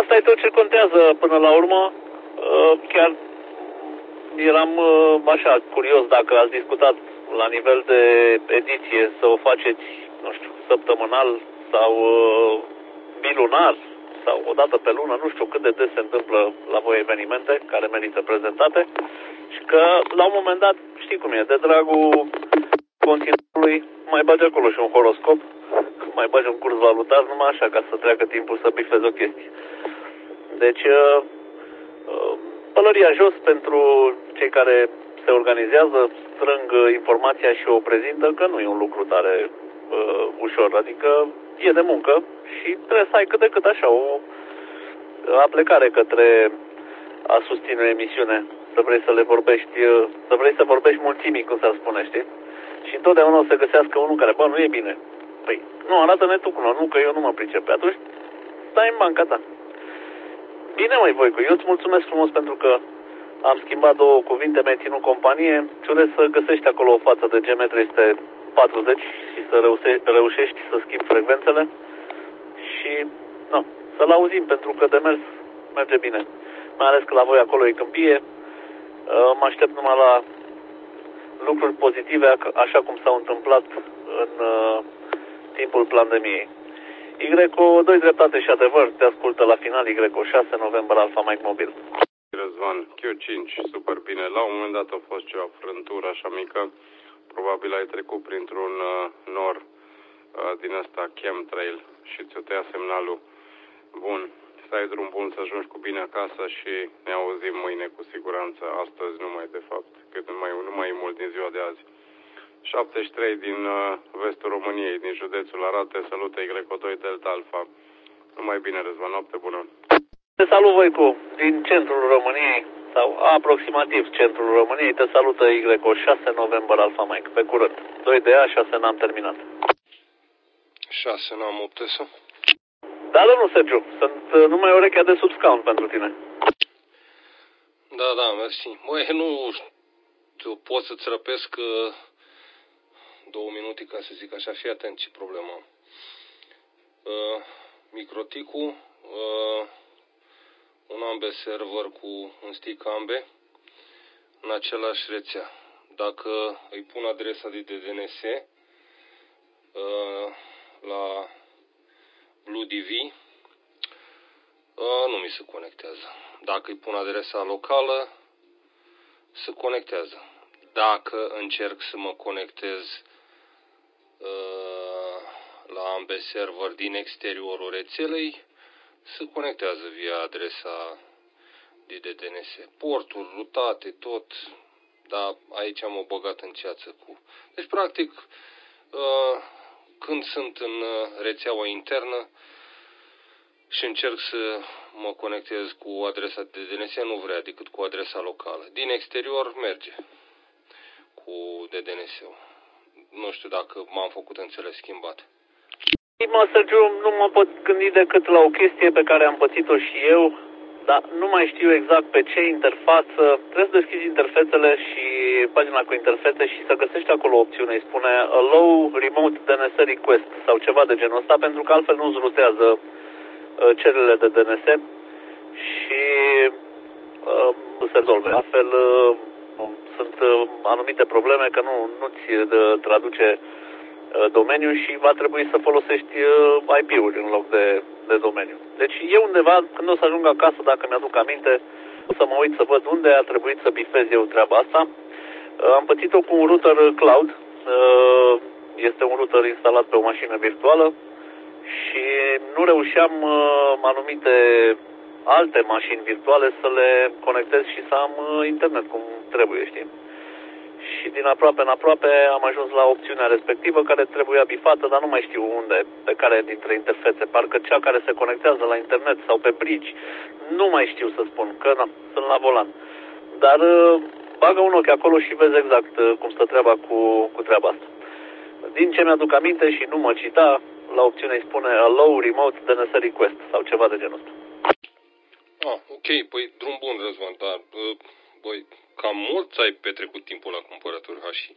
asta e tot ce contează până la urmă. Chiar eram așa curios dacă ați discutat la nivel de ediție să o faceți, nu știu, săptămânal sau bilunar sau o dată pe lună, nu știu cât de des se întâmplă la voi evenimente care merită prezentate și că la un moment dat, știi cum e, de dragul conținutului mai bagi acolo și un horoscop, mai bagi un curs valutar, numai așa ca să treacă timpul să bifezi o chestie. Deci pălăria jos pentru cei care se organizează, strâng informația și o prezintă, că nu e un lucru tare ușor, adică e de muncă și trebuie să ai cât de cât așa o aplecare către a susține o emisiune, să vrei să le vorbești, să vrei să vorbești mulțimii, cum s-ar spune, știi? Și întotdeauna o să găsească unul care, bă, nu e bine. Păi, nu, arată-ne tu cum, nu, că eu nu mă pricep. Pe atunci, stai în banca ta. Bine, măi, Voicu, eu îți mulțumesc frumos pentru că am schimbat două cuvinte, mi-ai ținut companie. Și urez să găsești acolo o față de GM340 și să reușești să schimbi frecvențele. Și, nu, să-l auzim, pentru că de mers merge bine. Mai ales că la voi acolo e câmpie. Mă aștept numai la lucruri pozitive, așa cum s-au întâmplat în timpul pandemiei. Y-o 2 dreptate și adevăr, te ascultă la final Y-o 6 November Alfa Mike Mobil. Răzvan, Q5, super bine. La un moment dat a fost ceva frântură așa mică. Probabil ai trecut printr-un nor din ăsta chemtrail și ți-o tăia semnalul. Bun, să ai drum bun, să ajungi cu bine acasă și ne auzim mâine cu siguranță. Astăzi numai, de fapt, nu mai mult din ziua de azi. 73 din vestul României, din județul Arad, te salută Y2 Delta Alpha. Numai bine, Răzvan, noapte bună. Te salut, Voicu, din centrul României, sau aproximativ centrul României, te salută Y-o 6 November Alfa Mike, pe curând. 2 de A, 6 n-am terminat. 6 n-am 8 să? Da, domnul Sergiu, sunt numai urechea de sub scaun pentru tine. Da, mersi. Măi, nu pot să-ți răpesc 2 minute, ca să zic așa, fii atent ce problemă am. Microticul, un ambe server cu un stick ambe în același rețea. Dacă îi pun adresa de DNS la BlueDV, nu mi se conectează. Dacă îi pun adresa locală, se conectează. Dacă încerc să mă conectez la ambe server din exteriorul rețelei, se conectează via adresa de DNS. Porturi, rutate, tot, dar aici am o băgat în ceață cu... Deci, practic, când sunt în rețeaua internă și încerc să mă conectez cu adresa de DNS, nu vrea decât cu adresa locală. Din exterior merge cu DNS-ul. Nu știu dacă m-am făcut înțeles schimbat. Mă, Sergiu, nu mă pot gândi decât la o chestie pe care am pățit-o și eu, dar nu mai știu exact pe ce interfață. Trebuie să deschizi interfețele și pagina cu interfețe și să găsești acolo o opțiune. Îi spune Allow Remote DNS Request sau ceva de genul ăsta, pentru că altfel nu-ți rutează cererile de DNS și se rezolve. Altfel sunt anumite probleme că nu-ți traduce domeniu și va trebui să folosești IP-uri în loc de domeniu. Deci eu undeva, când o să ajung acasă, dacă mi-aduc aminte, o să mă uit să văd unde a trebuit să bifez eu treaba asta. Am pățit-o cu un router cloud. Este un router instalat pe o mașină virtuală și nu reușeam anumite alte mașini virtuale să le conectez și să am internet cum trebuie, știi? Și din aproape în aproape am ajuns la opțiunea respectivă care trebuia bifată, dar nu mai știu unde, pe care dintre interfețe. Parcă cea care se conectează la internet sau pe bridge, nu mai știu să spun, că nu, sunt la volan. Dar bagă un ochi acolo și vezi exact cum stă treaba cu treaba asta. Din ce mi-aduc aminte și nu mă cita, la opțiune îi spune Allow Remote DNS Request sau ceva de genul ăsta. Ok, păi drum bun, Răzvan, dar băi, cam mult ai petrecut timpul la cumpărături Hași.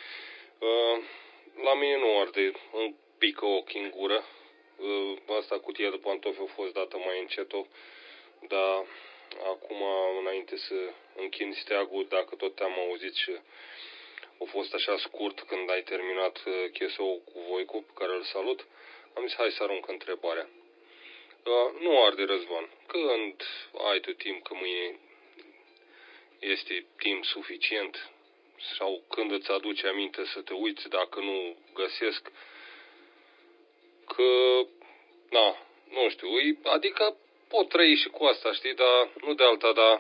La mine nu arde, îmi pică ochii în gură. Asta cutia de pantofi a fost dată mai încet-o. dar acum, înainte să închin steagul, dacă tot te-am auzit și a fost așa scurt când ai terminat chesou cu Voicu, pe care îl salut, am zis hai să arunc întrebarea. Nu arde, Răzvan. Când ai tu timp, că mâine este timp suficient, sau când îți aduce aminte să te uiți dacă nu găsesc, că, nu știu, adică pot trăi și cu asta, știi, dar nu de alta, dar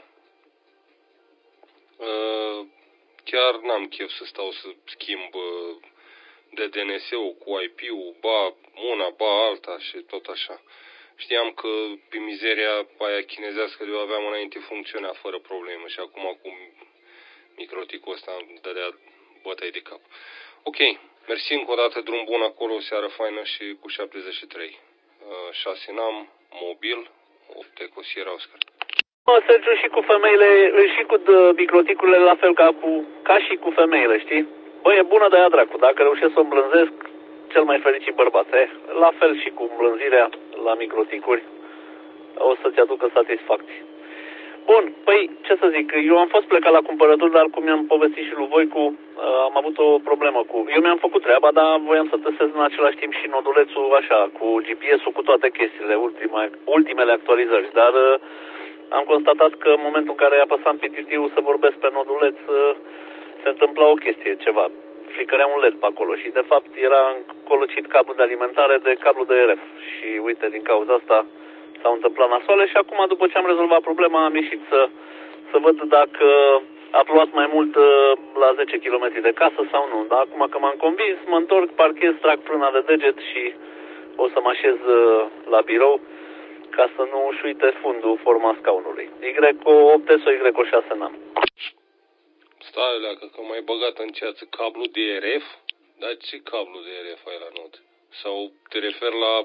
chiar n-am chef să stau să schimb de DNS-ul cu IP-ul, ba una, ba alta și tot așa. Știam că pe mizeria aia chinezească de o aveam înainte funcționa fără probleme și acum cu microticul ăsta îmi dădea bătăi de cap. Ok, mersi încă o dată, drum bun acolo, o seară faină și cu 73. 6 NAM, mobil, 8 Eco Sierra Oscar. Sergiu, și cu femeile, și cu microticurile la fel ca și cu femeile, știi? Bă, e bună de aia dracu, dacă reușesc să o îmblânzesc, cel mai fericit bărbat, La fel și cu îmblânzirea la microticuri, o să-ți aducă satisfacție. Bun, păi, ce să zic, eu am fost plecat la cumpărături, dar cum mi-am povestit și lui Voicu, am avut o problemă cu... Eu mi-am făcut treaba, dar voiam să testez în același timp și nodulețul, așa, cu GPS-ul, cu toate chestiile, ultimele actualizări, dar am constatat că în momentul în care apăsam pe titiul să vorbesc pe noduleț, se întâmpla o chestie, ceva. Flicărea un LED pe acolo și, de fapt, era încolocit cablu de alimentare de cablu de RF. Și, uite, din cauza asta s-au întâmplat nasoale și acum, după ce am rezolvat problema, am ieșit să văd dacă a plouat mai mult la 10 km de casă sau nu. Dar acum că m-am convins, mă întorc, parchez, trag frâna de deget și o să mă așez la birou ca să nu își uite fundul forma scaunului. Y8 sau Y6 n-am. Stai, leacă, că m-ai băgat în ceață cablu de RF? Dar ce cablu de RF ai la not? Sau te referi la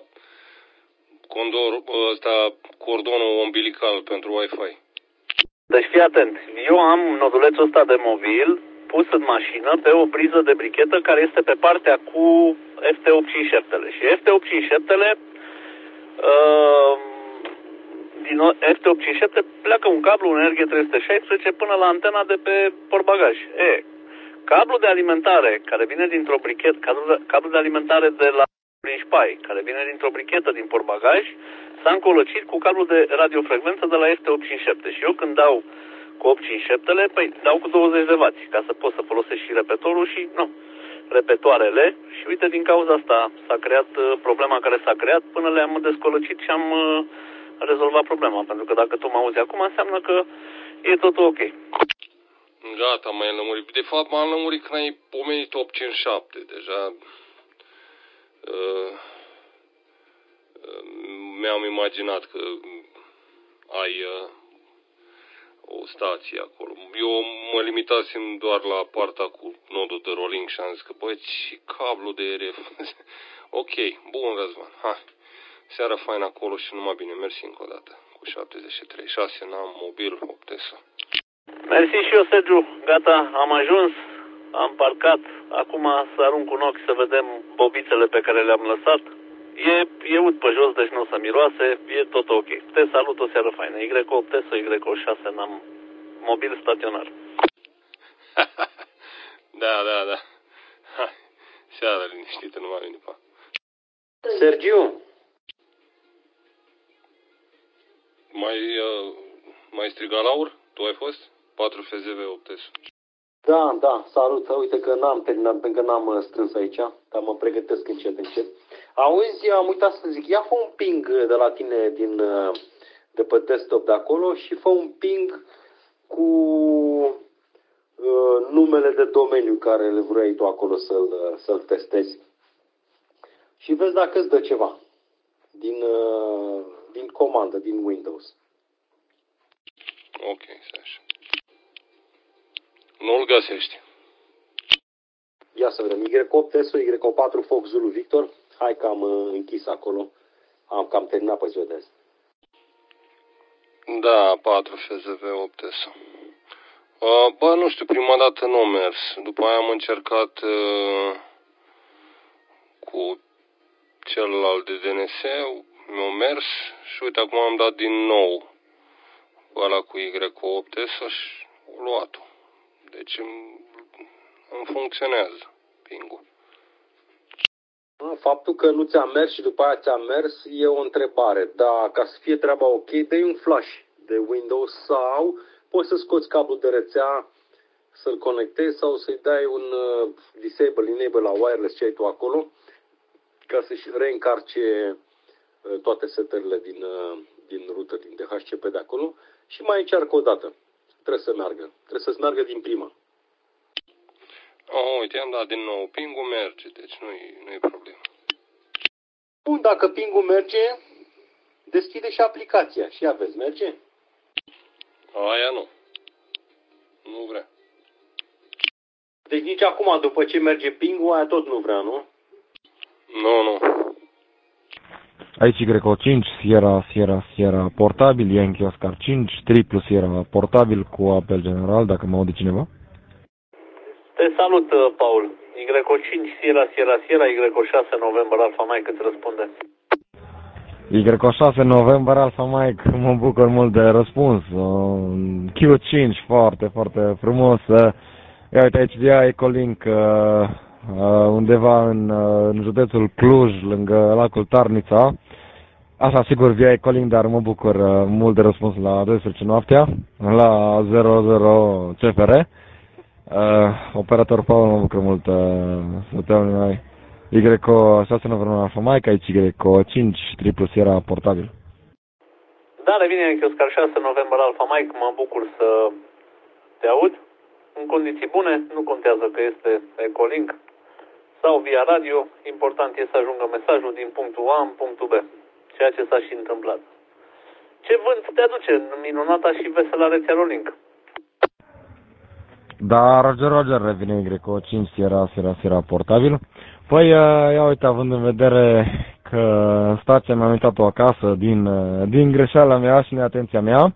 cordonul umbilical pentru Wi-Fi? Deci fii atent, eu am nodulețul ăsta de mobil pus în mașină pe o priză de brichetă care este pe partea cu FT857-le. Și FT857-le din FT857 pleacă un cablu, un RG316 până la antena de pe portbagaj. Cablu de alimentare care vine dintr-o brichetă, cablu de alimentare de la Prinșpai, care vine dintr-o brichetă din portbagaj, s-a încolocit cu cablu de radiofrecvență de la FT857. Și eu când dau cu 857-le, păi dau cu 20 de W, ca să pot să folosesc și repetorul și, repetoarele. Și uite, din cauza asta s-a creat problema care s-a creat până le-am descolocit și am rezolvat problema. Pentru că dacă tu mă auzi acum, înseamnă că e totul ok. Gata, m-ai lămurit. De fapt, m-am lămurit când ai pomenit 857. Deja mi-am imaginat că ai o stație acolo. Eu mă limitasem doar la partea cu nodul de rolling și am zis că, băi, ce cablu de RF. Ok, bun, Răzvan, hai. Seara faină acolo și numai bine. Mersi încă o dată. Cu 73. 6 NAM, mobil, 8 ESO. Mersi și eu, Sergiu. Gata, am ajuns, am parcat. Acum să arunc un ochi să vedem bobițele pe care le-am lăsat. E ud pe jos, deci nu o să miroase. E tot ok. Te salut, o seară faină. Y8 sau Y6 n-am mobil staționar. Da. Hai. Seara liniștită, numai bine, pa. Sergiu. Mai strigat Laur? Tu ai fost? 4 FZV 8 S. Da, salut. Uite că n-am terminat, pentru că n-am strâns aici, dar mă pregătesc încet. Auzi, am uitat să zic, ia fă un ping de la tine de pe desktop de acolo și fă un ping cu numele de domeniu care le vrei tu acolo să-l testezi. Și vezi dacă îți dă ceva din comandă, din Windows. Ok, stai așa. Nu-l găsești. Ia să vedem. Y8 SO, Y4 Fox Zulu Victor. Hai că am închis acolo. Am cam terminat pe ziua de azi. Da, 4 FZV 8 SO. Bă, nu știu, prima dată nu a mers. După aia am încercat cu celălalt de DNS, mi-a mers și uite, acum am dat din nou ăla cu Y8 să-și luat-o. Deci îmi funcționează ping-ul. Faptul că nu ți-a mers și după aia ți-a mers e o întrebare. Dar ca să fie treaba ok, dă-i un flash de Windows sau poți să scoți cablul de rețea, să-l conectezi sau să-i dai un disable, enable la wireless ce ai tu acolo ca să-și reîncarce toate setările din router, din DHCP de acolo și mai încearcă o dată. Trebuie să meargă. Trebuie să-ți meargă din prima. Uite, am dat din nou. Ping-ul merge, deci nu e problemă. Bun, dacă ping-ul merge, deschide și aplicația. Și ia vezi, merge? Aia nu. Nu vrea. Deci nici acum, după ce merge ping-ul, aia tot nu vrea, nu? Nu. Aici Y5, Sierra portabil, Yankee Oscar 5, triplu Sierra portabil cu apel general, dacă mă aude cineva. Te salut, Paul. Y5, Sierra, Y6, November, Alpha Mike, îți răspunde. Y6 November Alpha Mike, mă bucur mult de răspuns. Q5, foarte, foarte frumos. Ia uite aici via Ecolink, undeva în județul Cluj, lângă lacul Tarnița. Așa, sigur, via Ecolink, dar mă bucur mult de răspuns la 12 noaptea, la 00 CFR. Operator Paul, mă bucur mult să te aud noi. Y6 November Alpha Mike, aici Y5, triplu Sierra portabil. Da, revine Yankee Oscar 6, November, Alpha Mike, mă bucur să te aud. În condiții bune, nu contează că este Ecolink sau via radio, important este să ajungă mesajul din punctul A în punctul B, ceea ce s-a și întâmplat. Ce vânt te aduce în minunata și veselă rețea Rolink? Da, Roger, revine Y5, Sierra portabil. Păi, ia uite, având în vedere că stația mi-a uitat-o acasă din greșeala mea și neatenția mea,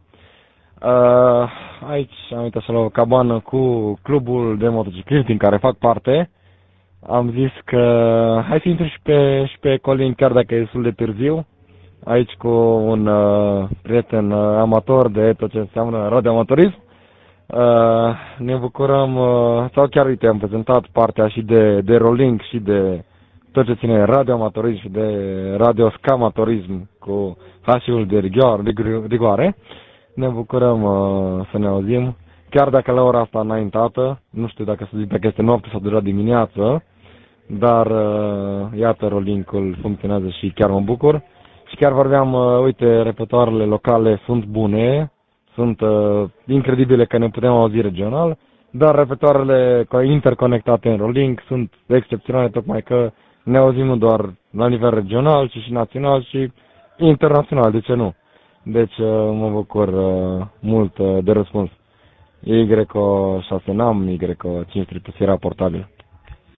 aici am uitat să luau o cabană cu clubul de motocicliști din care fac parte. Am zis că hai să intru și pe Ecolink, chiar dacă e destul de târziu, aici cu un prieten amator de tot ce înseamnă radioamatorism. Ne bucurăm, sau chiar uite, am prezentat partea și de Rolink și de tot ce ține radioamatorism și de radioscamatorism cu H-ul de rigoare. Ne bucurăm să ne auzim, chiar dacă la ora asta înaintată, nu știu dacă să zic dacă este noapte sau deja dimineață, dar iată, Rolink-ul funcționează și chiar mă bucur. Și chiar vorbeam, uite, repetoarele locale sunt bune, sunt incredibile că ne putem auzi regional, dar repetoarele interconectate în Rolink sunt excepționale, tocmai că ne auzim nu doar la nivel regional, ci și național și internațional, de ce nu? Deci mă bucur mult de răspuns. Y6 NAM, Y5 triplu Sierra portabil.